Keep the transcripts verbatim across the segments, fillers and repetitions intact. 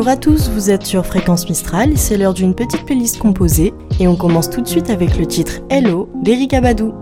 Bonjour à tous, vous êtes sur Fréquence Mistral, c'est l'heure d'une petite playlist composée et on commence tout de suite avec le titre Hello d'Erykah Badu.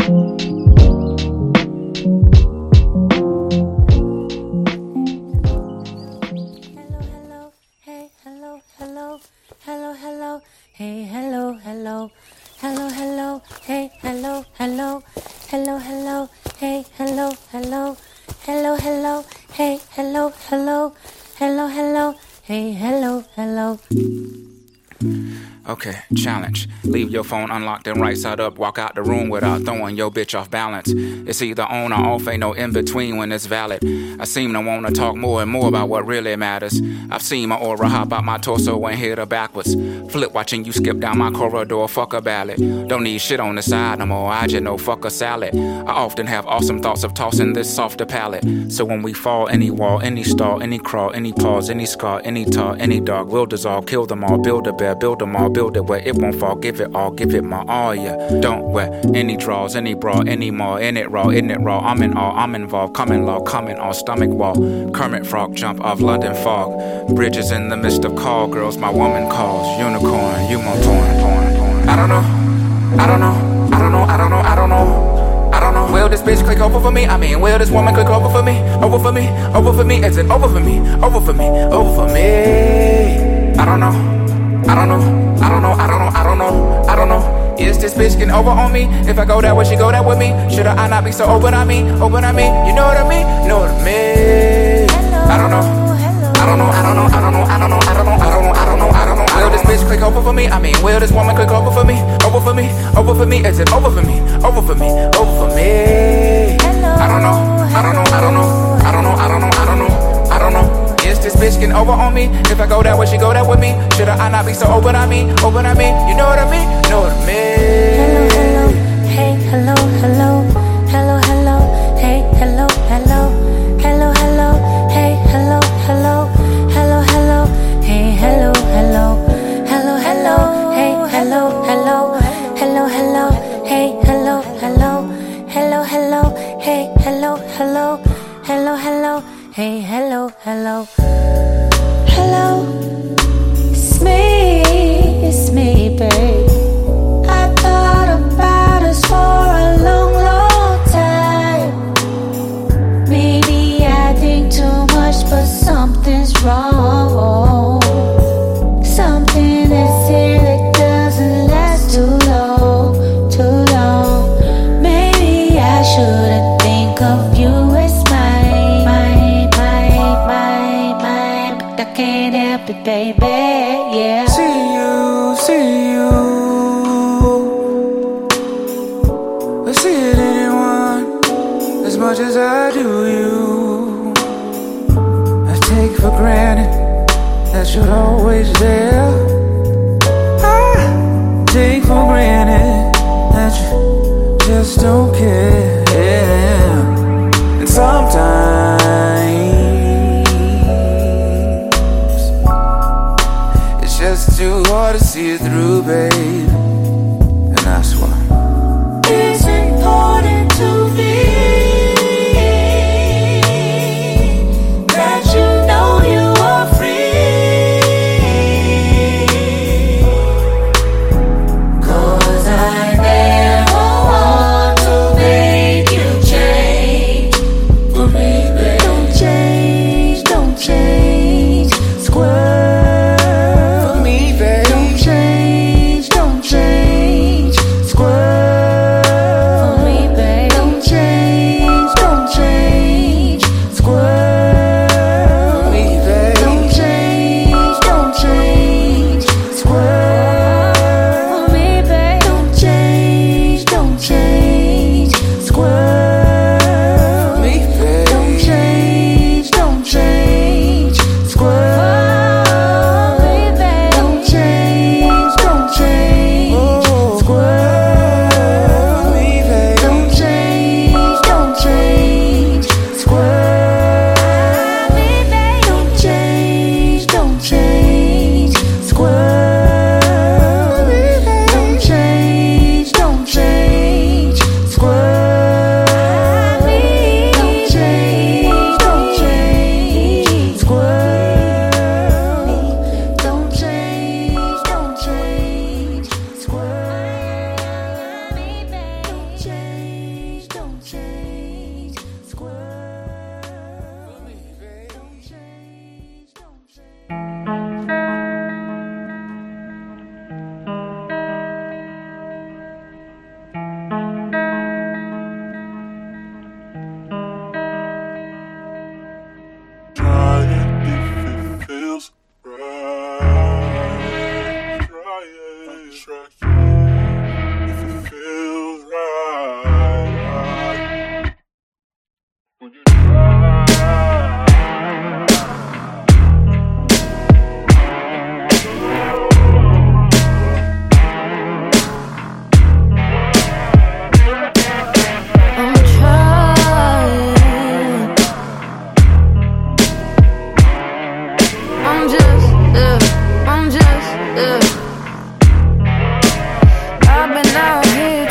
Okay, challenge. Leave your phone unlocked and right side up. Walk out the room without throwing your bitch off balance. It's either on or off, ain't no in between when it's valid. I seem to wanna talk more and more about what really matters. I've seen my aura hop out my torso and hit her backwards. Flip watching you skip down my corridor, fuck a ballad. Don't need shit on the side no more, I just know fuck a salad. I often have awesome thoughts of tossing this softer palate. So when we fall, any wall, any stall, any crawl, any pause, any scar, any tar, any dog will dissolve, kill them all, build a bear, build them all, build it where it won't fall, give it all, give it my all, yeah. Don't wear any draws, any bra, any more, in it raw, in it raw, I'm in all, I'm involved, common law, coming on stomach wall, Kermit frog jump off London fog, bridges in the midst of call girls, my woman calls, unicorn, you my porn, porn, porn. I don't know, I don't know, I don't know, I don't know, I don't know, I don't know, will this bitch click over for me, I mean, will this woman click over for me, over for me, over for me, is it over for me, over for me, over for me, I don't know. I don't know, I don't know, I don't know, I don't know, I don't know. Is this bitch getting over on me? If I go that way, she go that with me. Should I not be so open on me? Open on me, you know what I mean? You know what I mean? I don't know, I don't know, I don't know, I don't know, I don't know, I don't know, I don't know, I don't know, I don't know. Will this bitch click over for me? I mean, will this woman click over for me? Over for me, over for me, is it over for me? Over for me, over for me. I don't know, I don't know, I don't know, I don't know, I don't know, I don't know, I don't know. Is this bitch getting over on me? If I go that way, she go that with me. Should I not be so open on me? Open on me, you know what I mean? You know what I mean? Hello, hello, hey, hello, hello, hello, hello, hey, hello, hello, hello, hello, hey, hello, hello, hello, hello, hey, hello, hello, hello, hello, hey, hello, hello, hello, hello, hey, hello, hello, hello, hello, hey, hello, hello, hello, hello. Hey, hello, hello. Hello, it's me, it's me, babe. I thought about us for a long, long time. Maybe I think too much, but something's wrong. Something is here that doesn't last too long, too long. Maybe I shouldn't think of you as mine, mine, mine, mine, mine. But I can't help it, baby, yeah. See you, see you. I see it in anyone as much as I do you. I take for granted that you're always there. I take for granted that you just don't care. And sometimes it's just too hard to see it through, babe. And that's why it's important to me that you know you are free. 'Cause I never want to make you change for me, babe. Don't change, don't change, squirrel. For me, babe. Don't change, don't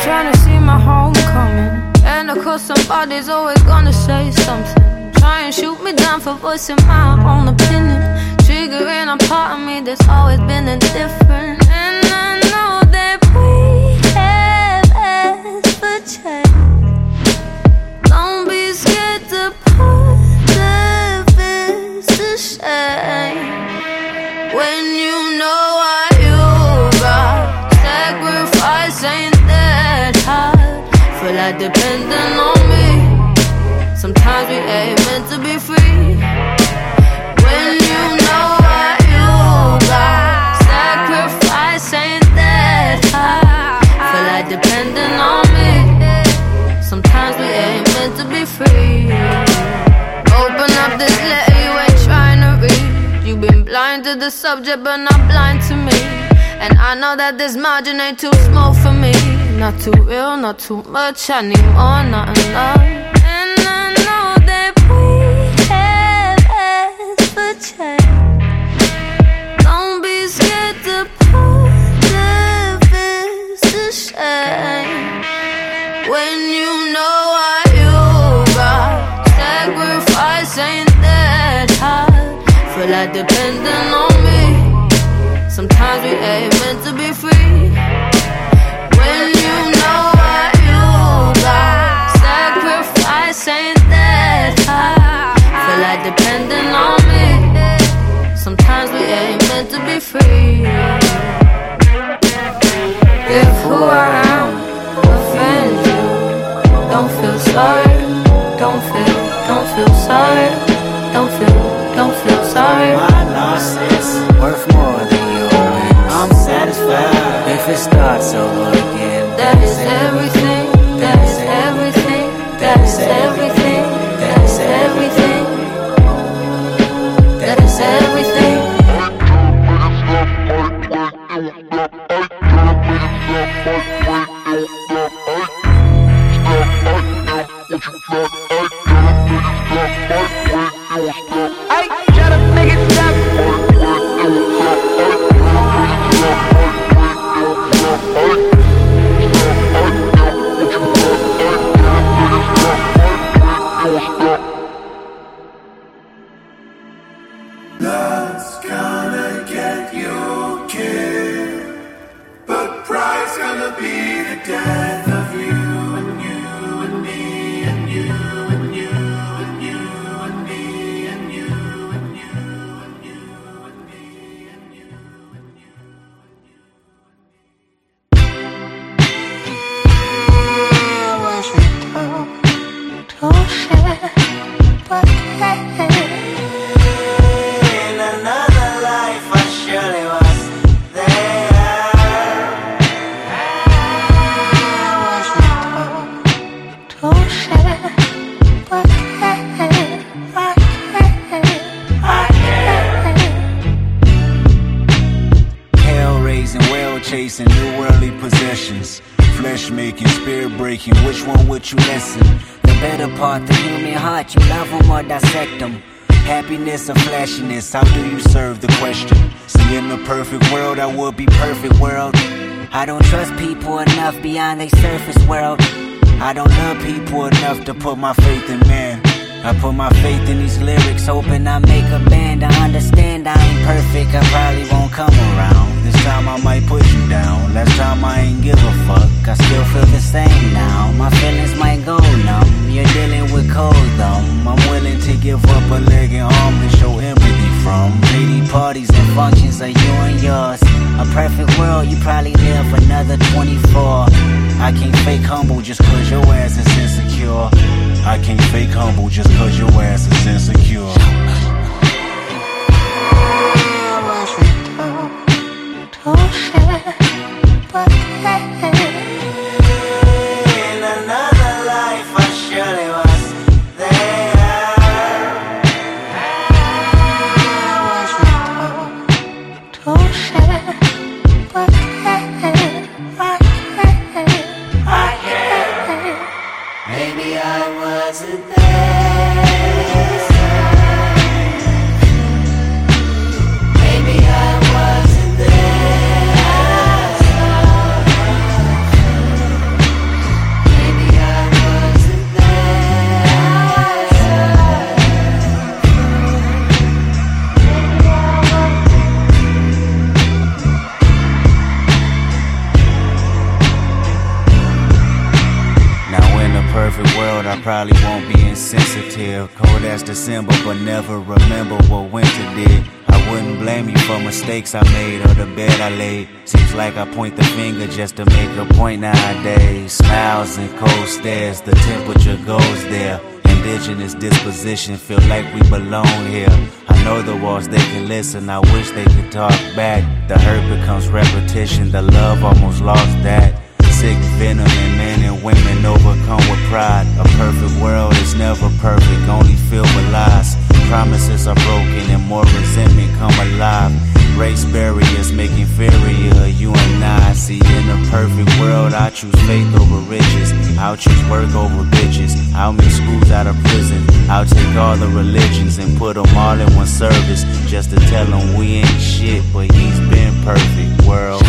trying to see my homecoming. And of course somebody's always gonna say something. Try and shoot me down for voicing my own opinion. Triggering a part of me that's always been indifferent. And I know that we have asked for change. Don't be scared to put the fist to shame. When you know what you got, sacrifice ain't that hard. Feel like depending on me. Sometimes we ain't meant to be free. When you know what you got, sacrifice ain't that hard. Feel like depending on me. Sometimes we ain't meant to be free. Open up this letter you ain't trying to read. You've been blind to the subject but not blind to me. And I know that this margin ain't too small for me. Not too real, not too much, I need more, not enough. And I know that we have asked for change. Don't be scared to put the fist to shame. When you know what you got, sacrifice ain't that hard. Feel like depending on me. Sometimes we ain't meant to be free. When you know what you got, sacrifice ain't that hard. Feel like depending on me. Sometimes we ain't meant to be free. If who I am offends you, don't feel sorry. Don't feel, don't feel sorry. Don't feel, don't feel sorry. My loss is worth more than your wins. I'm satisfied if it starts over again. That is everything. That is everything. That is everything. That is everything. That is everything. I try to make it stop. Love's gonna get you killed, but pride's gonna be the death of you and you and me and you and you and you and me and you and you and you and me and you and you. I wasn't told to share, but hey. In another life I surely was there. I wasn't told to share, but hey, I can't, I can't. Hell raising, well chasing, new worldly possessions. Flesh making, spirit breaking, which one would you listen? The better part, the human heart, you love them or dissect them. Happiness or flashiness, how do you serve the question? See, in the perfect world, I would be perfect world. I don't trust people enough beyond their surface world. I don't love people enough to put my faith in man. I put my faith in these lyrics, Hoping I make a band. I understand I ain't perfect, I probably won't come around. this time I might put you down. Last time I ain't give a fuck, I still feel the same now. My feelings might go numb, you're dealing with cold dumb. I'm willing to give up a leg and arm to show empathy from. Lady parties and functions are you and yours. A perfect world, you probably live another twenty-four. I can't fake humble just cause your ass is insecure. I can't fake humble just cause your ass is insecure. To share, but hey. In another life I surely was there. I wasn't to share, but hey, I can't, I can't. Maybe I wasn't there. Maybe I wasn't there. perfect world, I probably won't be insensitive. Cold as December, but never remember what winter did. I wouldn't blame you for mistakes I made or the bed I laid. Seems like I point the finger just to make a point nowadays. Smiles and cold stares, the temperature goes there. Indigenous disposition, feel like we belong here. I know the walls, they can listen, I wish they could talk back. The hurt becomes repetition, the love almost lost that. Sick venom in men and women overcome with pride. A perfect world is never perfect, only filled with lies. Promises are broken and more resentment come alive. Race barriers make inferior you and I. See, in a perfect world, I choose faith over riches. I'll choose work over bitches. I'll make schools out of prison. I'll take all the religions and put them all in one service, just to tell them we ain't shit, but he's been perfect, world.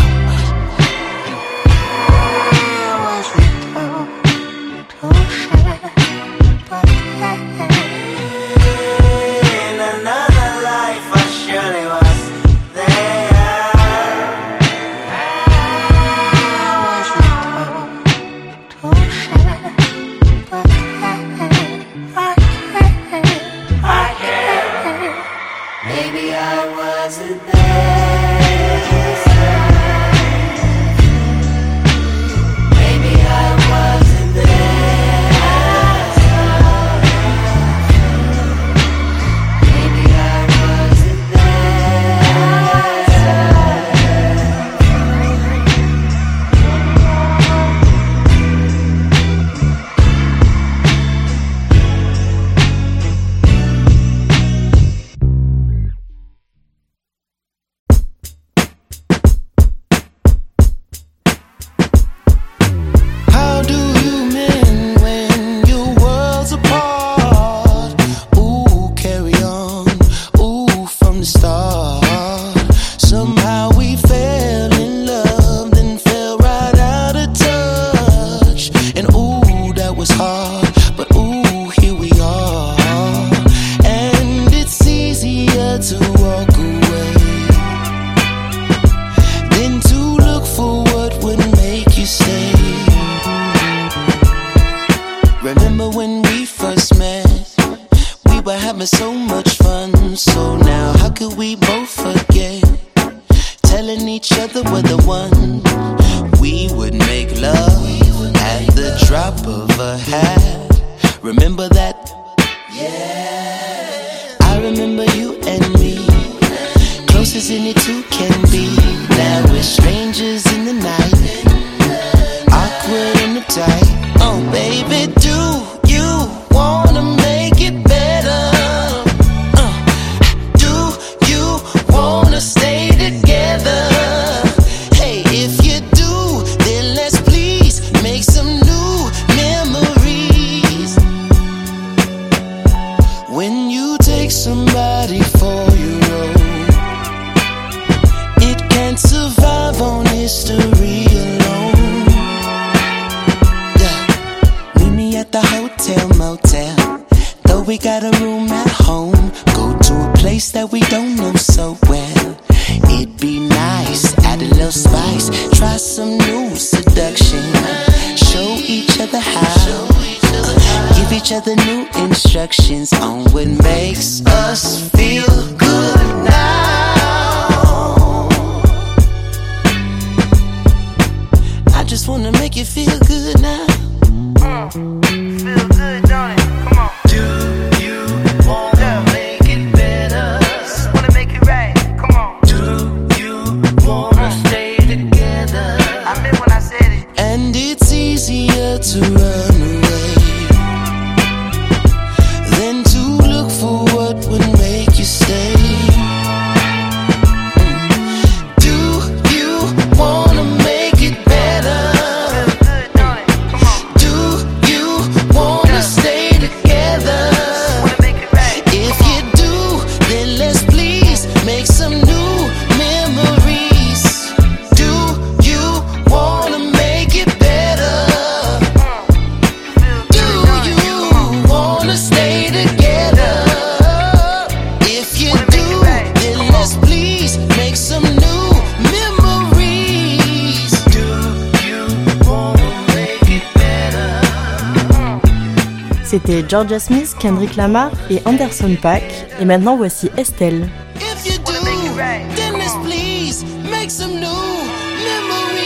C'était Georgia Smith, Kendrick Lamar et Anderson .Paak. Et maintenant voici Estelle. If you do, then let's please make some new memories.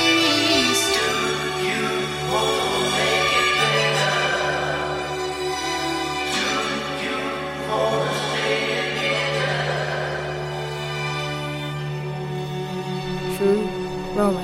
True romance.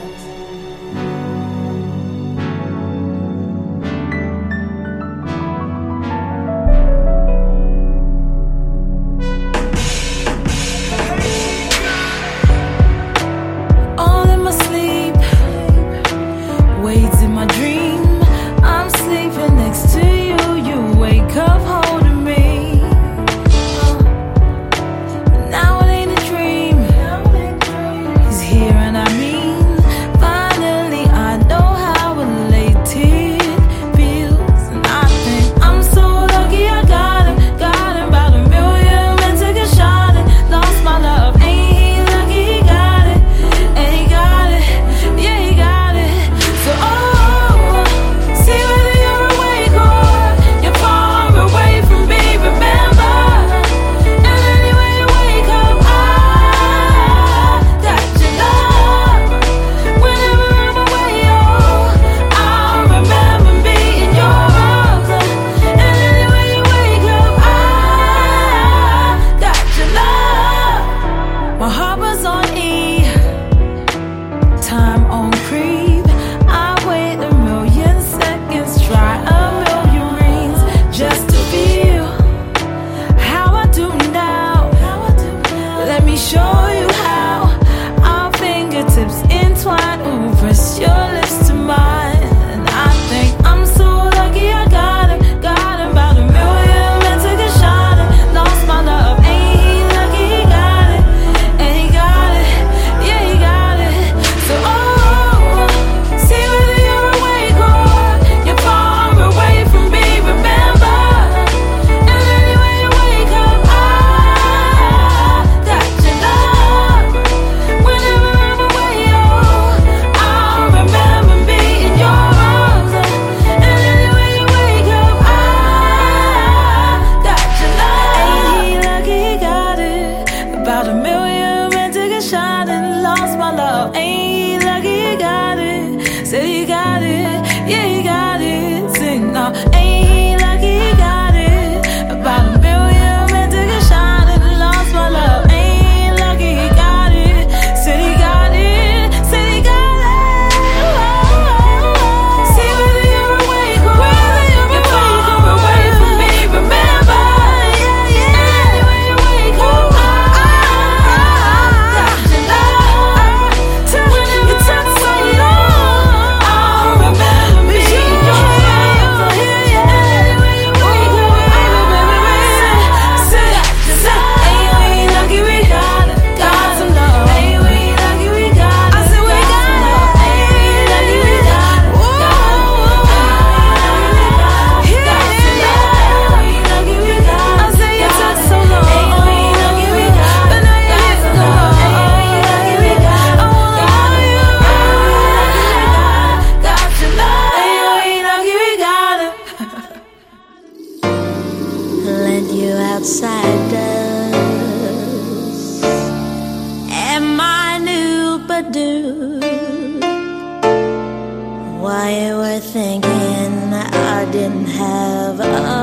Why you were thinking I didn't have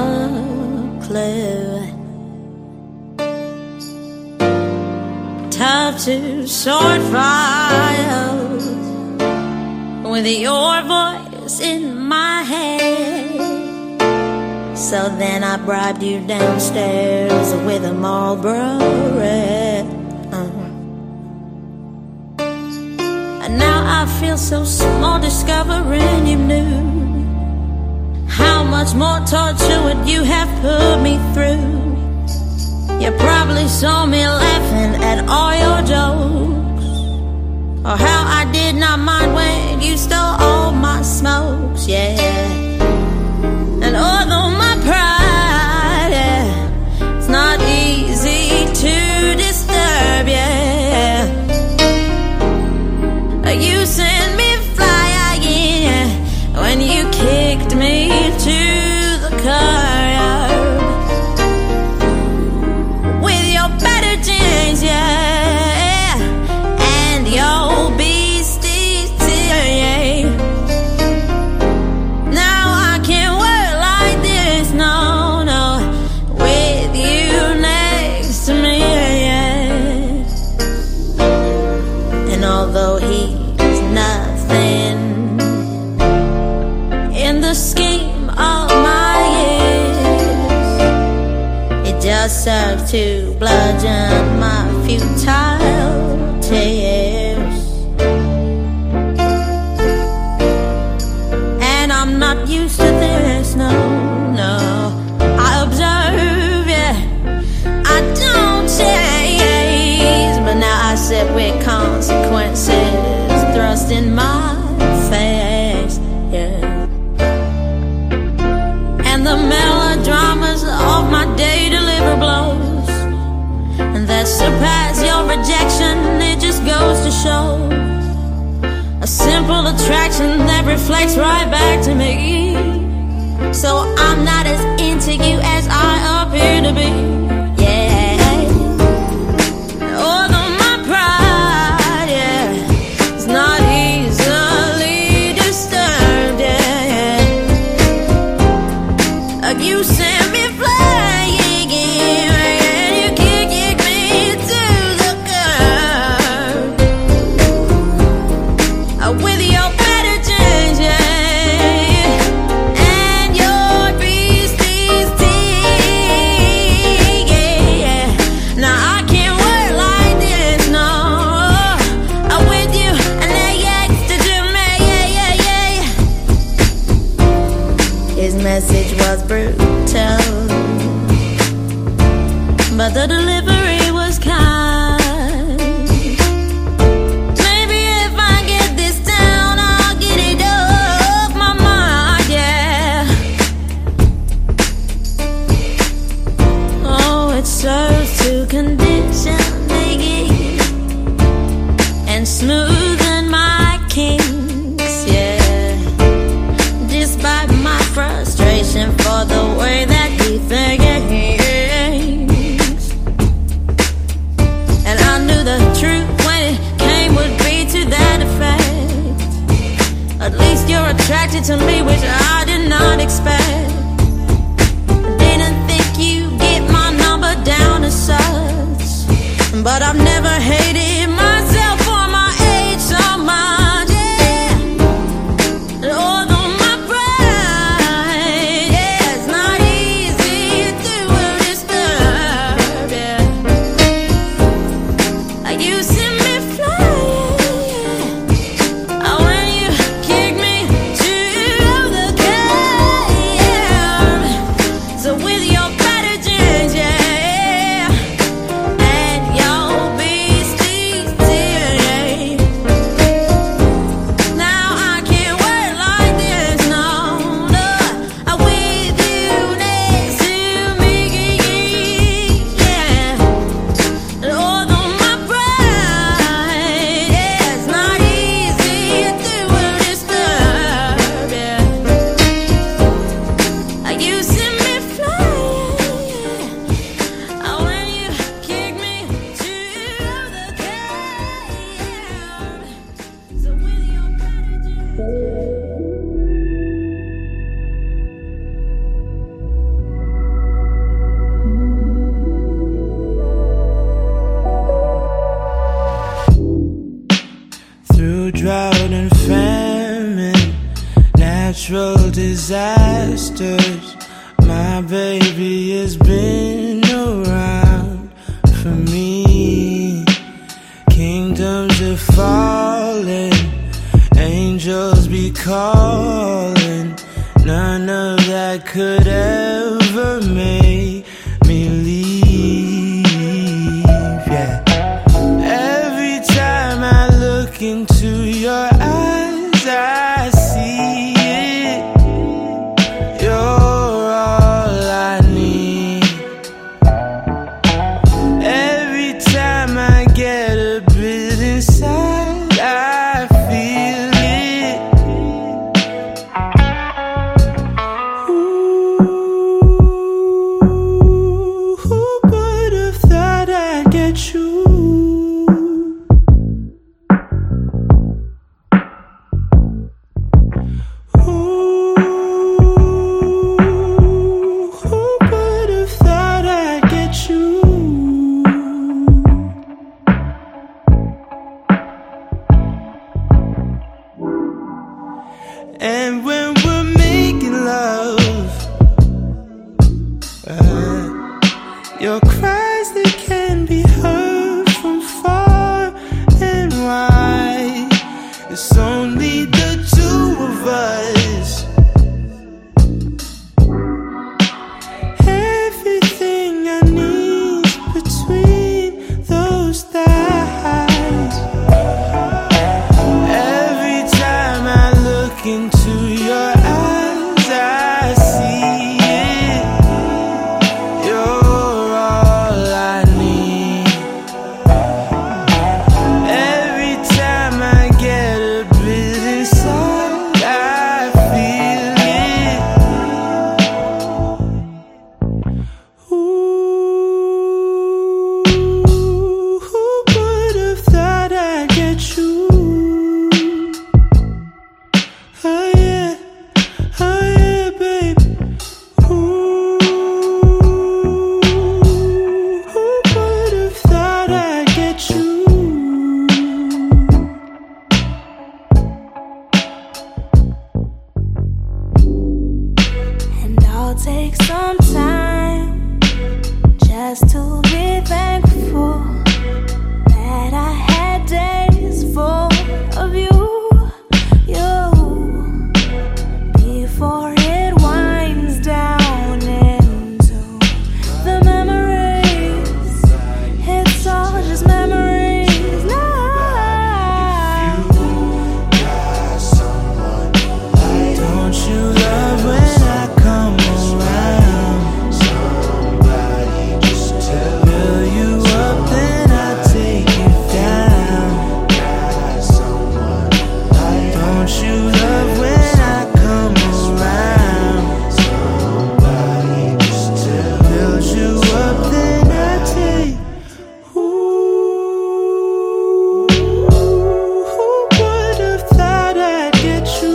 a clue. Tough to sort files with your voice in my head. So then I bribed you downstairs with a Marlboro Red. uh-huh. And now I feel so small discovering you knew how much more torture would you have put me through. You probably saw me laughing at all your jokes, or how I did not mind when you stole all my smokes, yeah. And although my pride, yeah, it's not easy to disturb, yeah. You sent me flying, yeah, when you kicked me to the curb. to bludgeon my futile tears. And I'm not used to this, no, no. I observe, yeah, I don't chase, but now I sit with consequences thrust in my face, yeah. And the melodramas of my day deliver blows, and that surpass your rejection. It just goes to show a simple attraction that reflects right back to me. So I'm not as into you as I appear to be, yeah. Although my pride, yeah, is not easily disturbed, yeah. You send me flying, and you kick me to the curb. With your better change, yeah, and your beastie's teeth, yeah. Now I can't work like this, no. I'm with you, and that yak's to do me, yeah, yeah, yeah. His message was brutal, but the delivery was kind. Maybe if I get this down, I'll get it off my mind, yeah. Oh, it serves to condition me and smoothen my kinks, yeah. Despite my frustration for the way that he thinks, and I knew the truth when it came would be to that effect. At least you're attracted to me, which I did not expect. Didn't think you get my number down as such, but I've never hated myself for my age so much, yeah. Although my pride, yeah, it's not easy to disturb, yeah. You send me flying, oh, when you kick me to the curb. So with your better jeans, yeah, and your beastie's teeth, now I can't work like this, no, no. I'm with you next to me, yeah. Although my pride, yeah, it's not easy to disturb, yeah. You send me flying, oh, when you kick me to the curb. So with your better Through drought and famine, natural disasters, my baby has been around for me. Kingdoms are falling, angels be calling. None of that could ever make me leave, yeah. Every time I look into your eyes, I see it. You're all I need. Every time I get a bit inside, I feel it. Ooh, who would have thought I'd get you? And when we're making love, uh, your cries look into your eyes, I see it. You're all I need. Every time I get a bit inside, I feel it. Ooh, who would have thought I'd get you? Oh yeah, oh yeah, babe. Ooh, who would have thought I'd get you? And I'll take some time just to be thankful that I had days full of you, you, before it winds down into the memories. It's all just memories now. Don't you love when I come around? Somebody just tell fill you up, then I take you down. Don't you love when I come around? Somebody just tell build you up, then I take. Ooh, who would have thought I'd get you?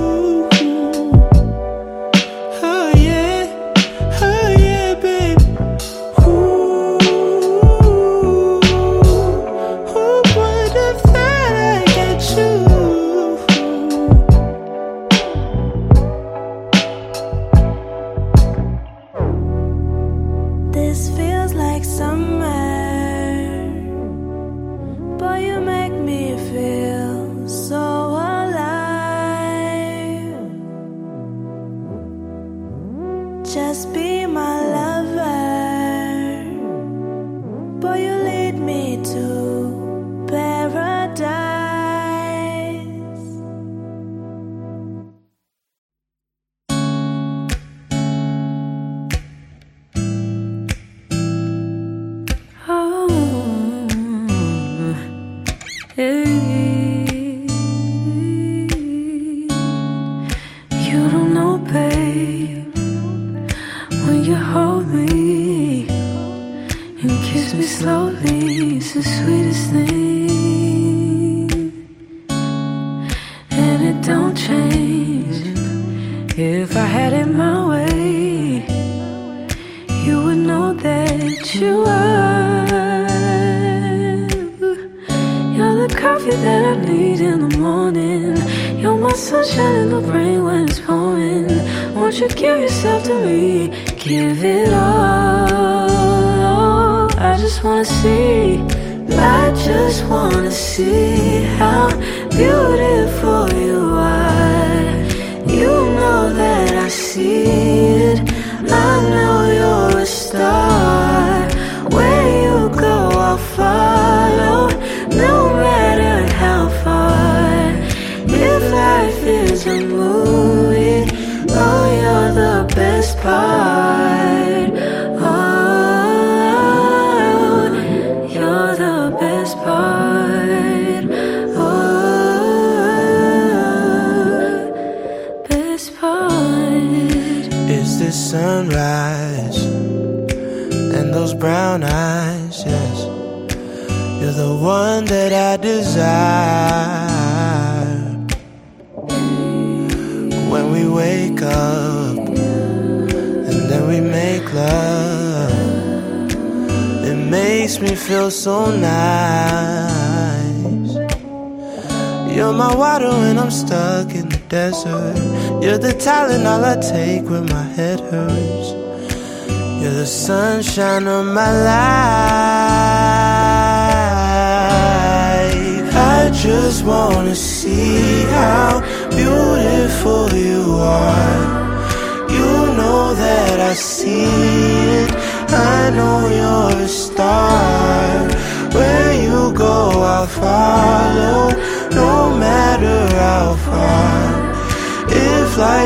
Oh yeah, oh yeah, babe. Ooh, who would have thought I'd get you? This feels like summer, boy, you make me feel so alive. Just be my lover, boy, you lead me to paradise. Oh, hey. You don't know, babe, when you hold me and kiss me slowly, it's the sweetest thing. And it don't change. If I had it my way, you would know that you are. You're the coffee that I need in the morning. You're my sunshine in the rain when it's pouring. Won't you give yourself to me? Give it all. I just wanna see. I just wanna see how beautiful you are. You know that I see it. I know you're a star. Where you go, I'll follow, no matter how far. If life is a movie, oh, you're the best part. Oh, you're the best part. Oh, best part. It's the sunrise and those brown eyes, yes. You're the one that I desire. When we wake up and then we make love, it makes me feel so nice. You're my water when I'm stuck in the desert. You're the Tylenol I take when my head hurts. You're the sunshine of my life. I just wanna see how beautiful you are. You know that I see it. I know you're a star. Where you go, I'll follow, no matter how far.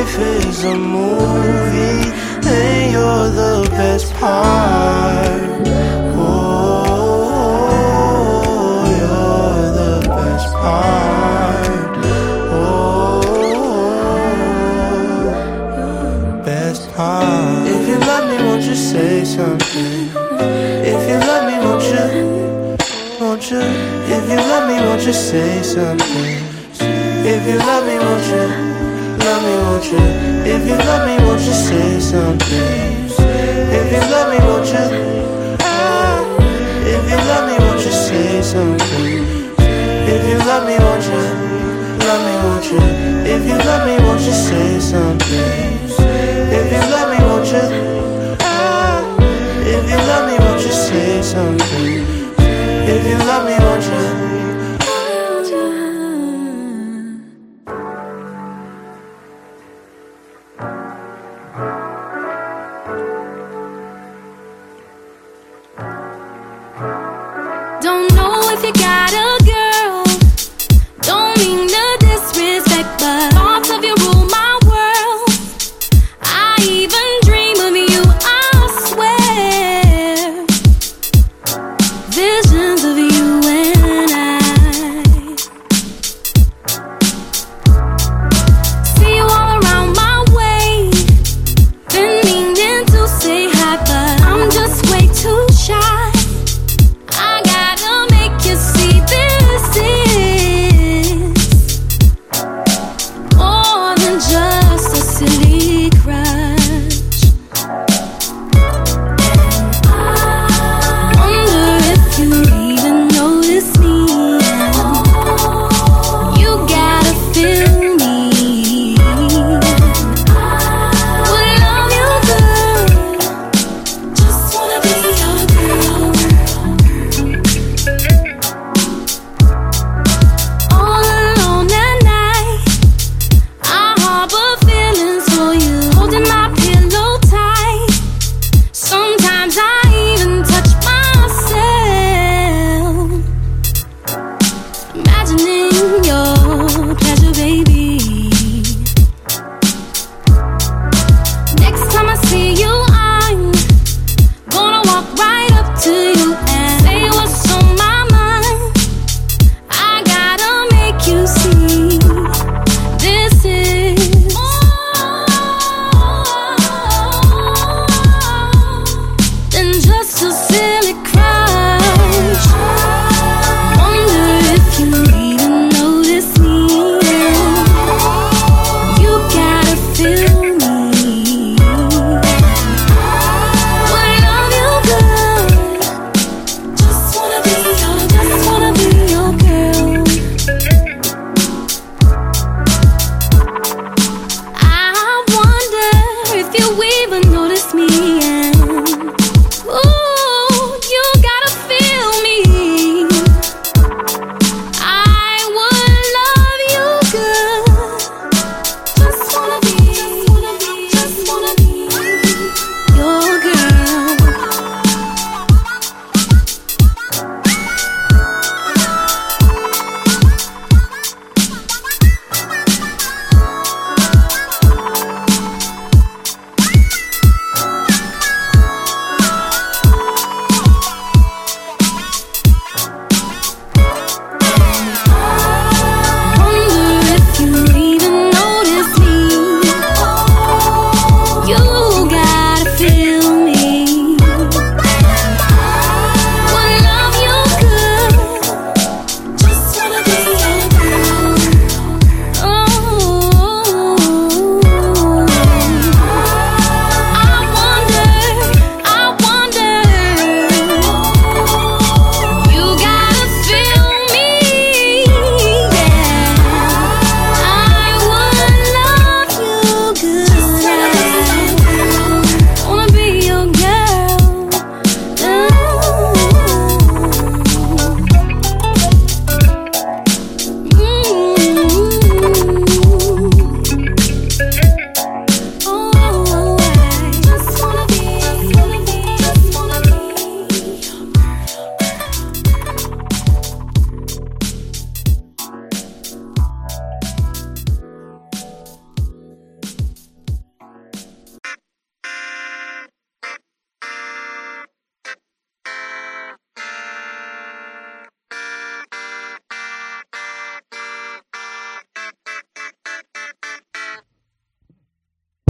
life is a movie, and you're the best part. Oh, you're the best part. Oh, best part. If you love me, won't you say something? If you love me, won't you? Won't you? If you love me, won't you say something? If you love me, won't you? Love me, won't you? If you love me, won't you say something? If you love me, won't you? If you love me, won't you say something? If you love me, won't you? Love me, won't you? If you love me, won't you say something? If you love me, won't you? If you love me, won't you say something? If you love me, won't you? Don't know if you got a girl. Don't mean to disrespect, but thoughts of you rule my world. I even dream of you, I swear. Visions of you when I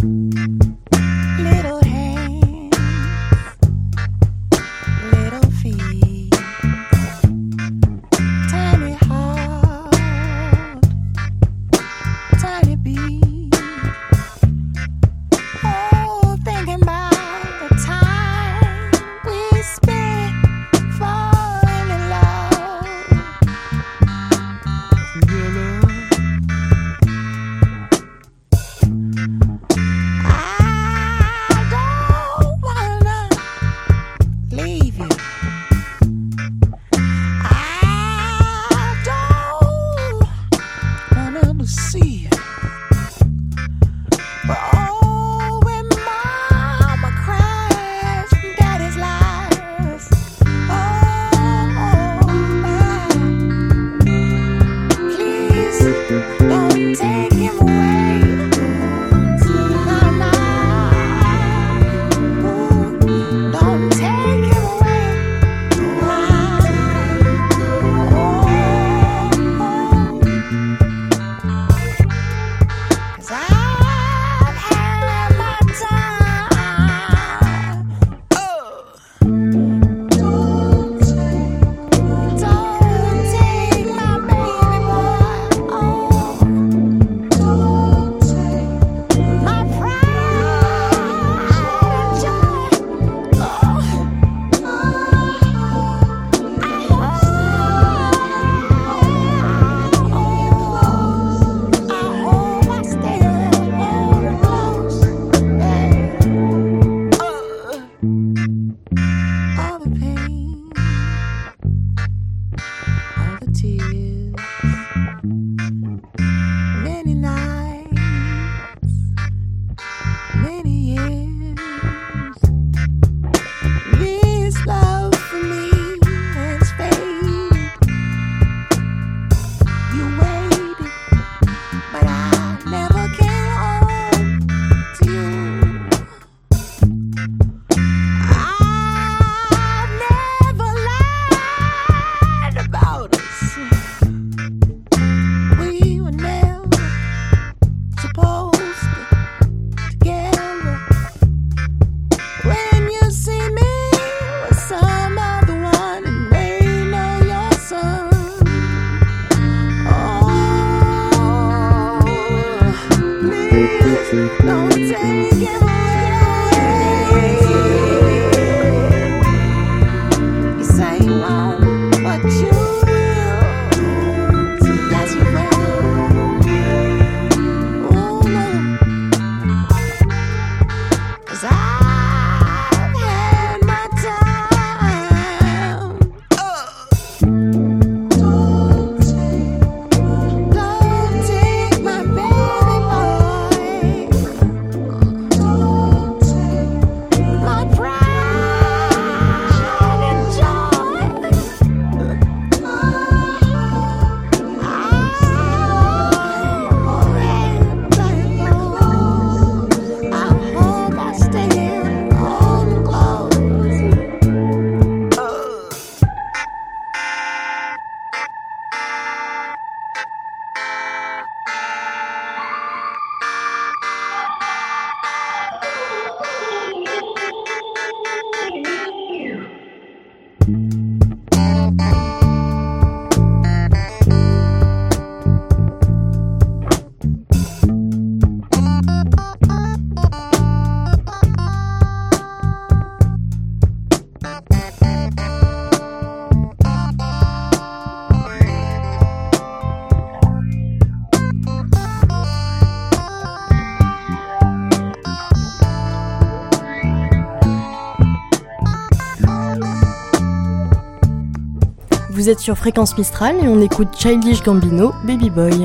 Vous êtes sur Fréquence Mistral et on écoute Childish Gambino, Baby Boy.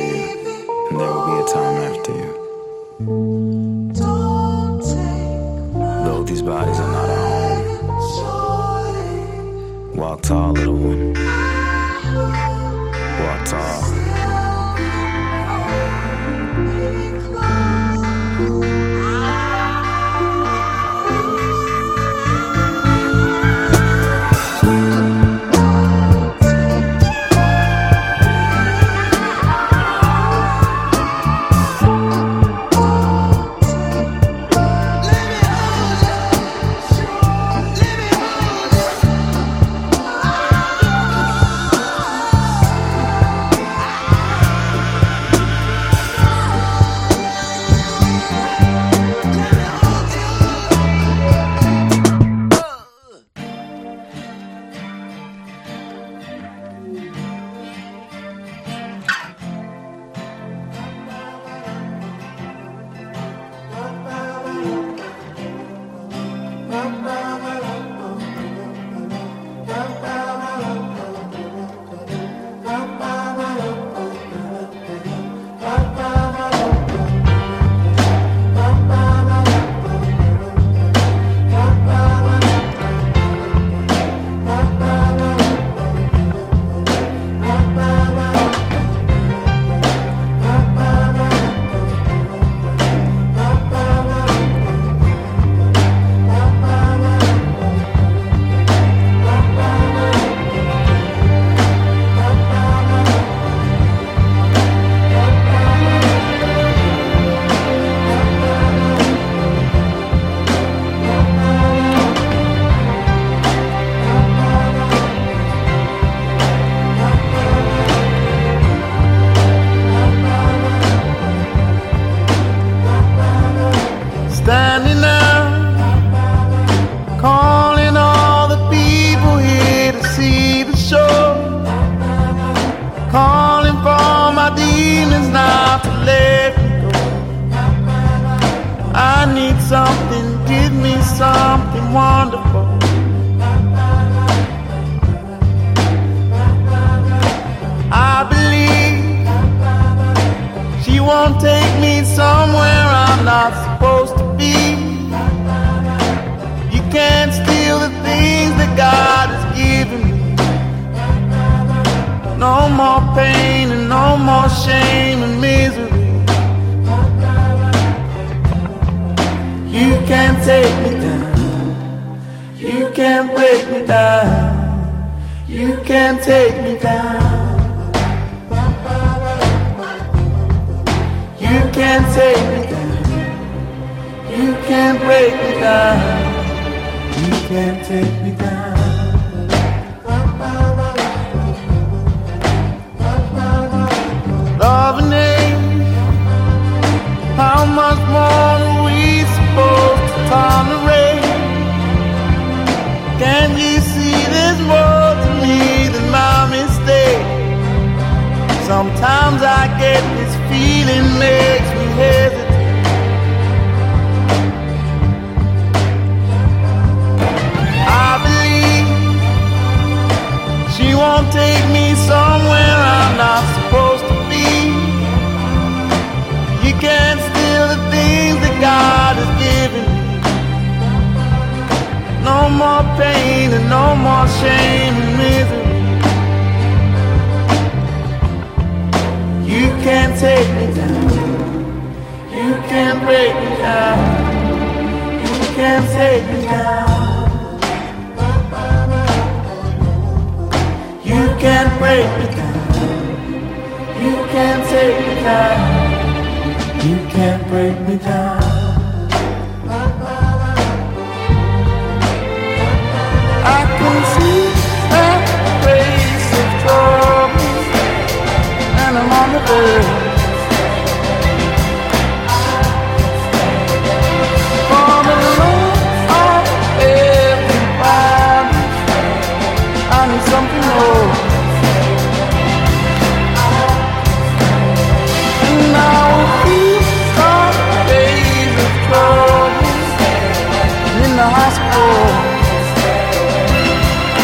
you, and there will be a time after you. Though these bodies are not our home, walk tall, little one. Walk tall.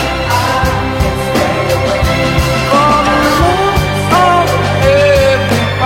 For the love of everybody.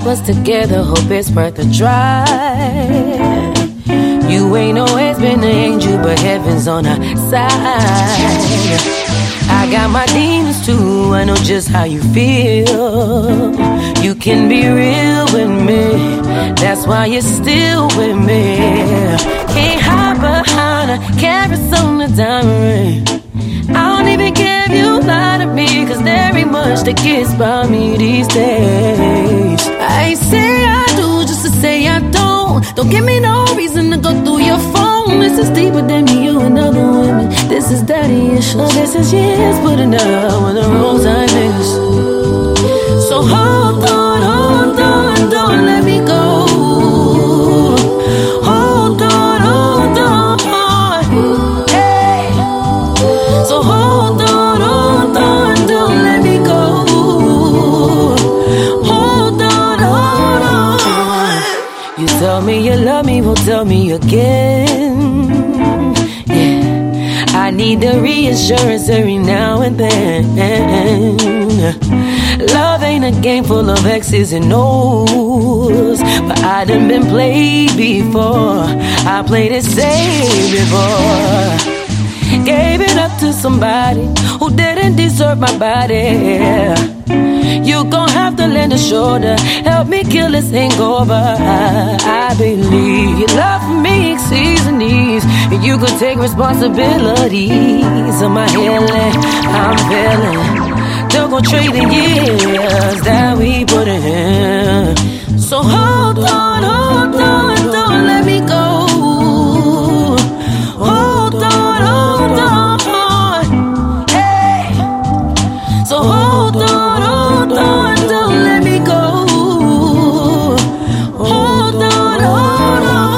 us together, hope it's worth a try. You ain't always been an angel, but heaven's on our side. I got my demons too, I know just how you feel. You can be real with me, that's why you're still with me. Can't hide behind a carats on the diamond ring. I don't even care if you lie to me, cause there ain't much that gets by me these days. I say I do just to say I don't. Don't give me no reason to go through your phone. This is deeper than me, you and other women. This is daddy issues. This is years putting out when the wrong time is. So hold on, hold on, don't let me go. Hold on, hold on, hey. So hold on, hold on, don't let me go. Hold on, hold on. You tell me you love me, well tell me again. Yeah, I need the reassurance every now and then. Love ain't a game full of X's and O's, but I done been played before. I played it safe before. Gave it up to somebody who didn't deserve my body. You gon' have to lend a shoulder, help me kill this hangover. I, I believe your love for me exceeds the needs, and you could take responsibilities of my healing. I'm feeling don't gon' trade the years that we put in. So hold on, hold on, don't let me go. Hold on, hold on, hey. So hold on, hold on, don't let me go. Hold on, hold on.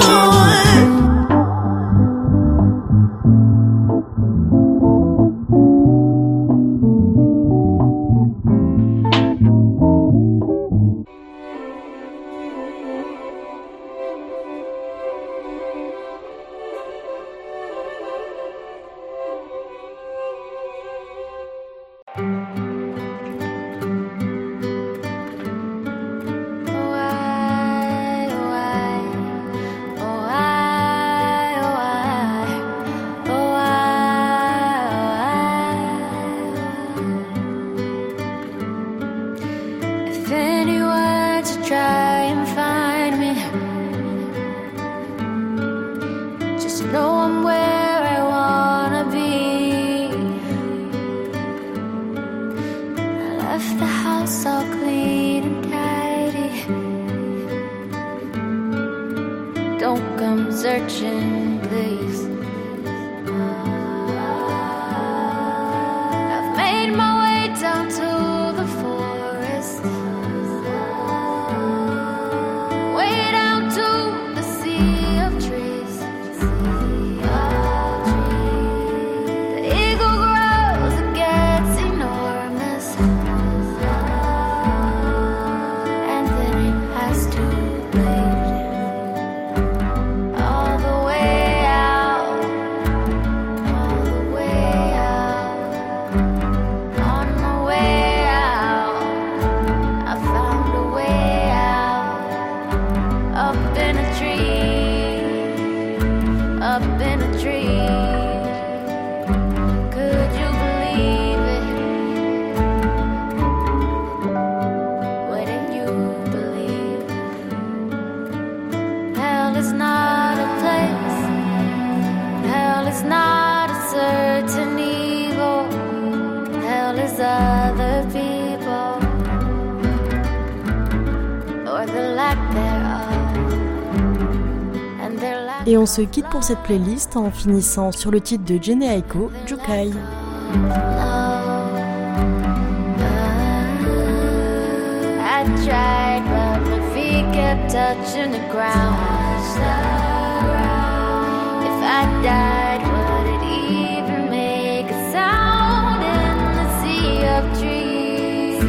Et on se quitte pour cette playlist en finissant sur le titre de Jhené Aiko, Jukai. I tried, but my feet kept touching the ground. If I died, would it even make a sound in the sea of trees?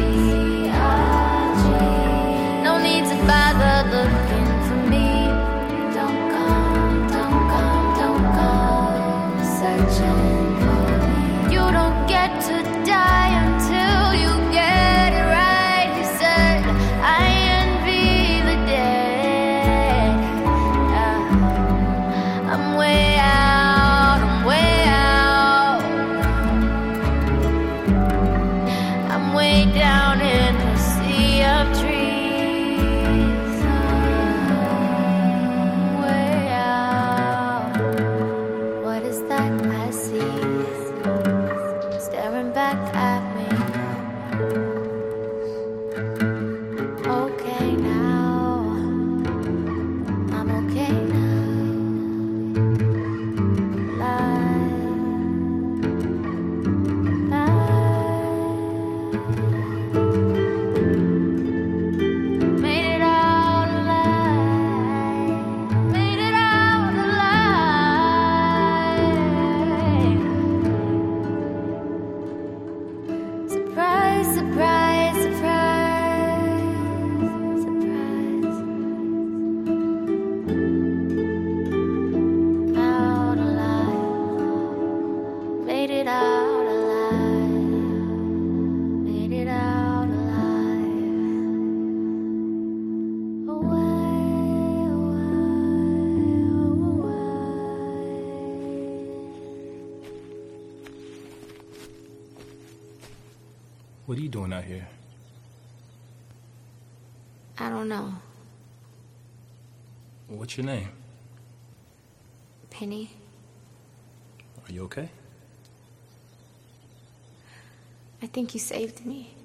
No need to bother looking for me. Don't come, don't come, don't come searching for me. You don't get to die until you get it right. You said I envy What are you doing out here? I don't know. What's your name? Penny? Are you okay? I think you saved me.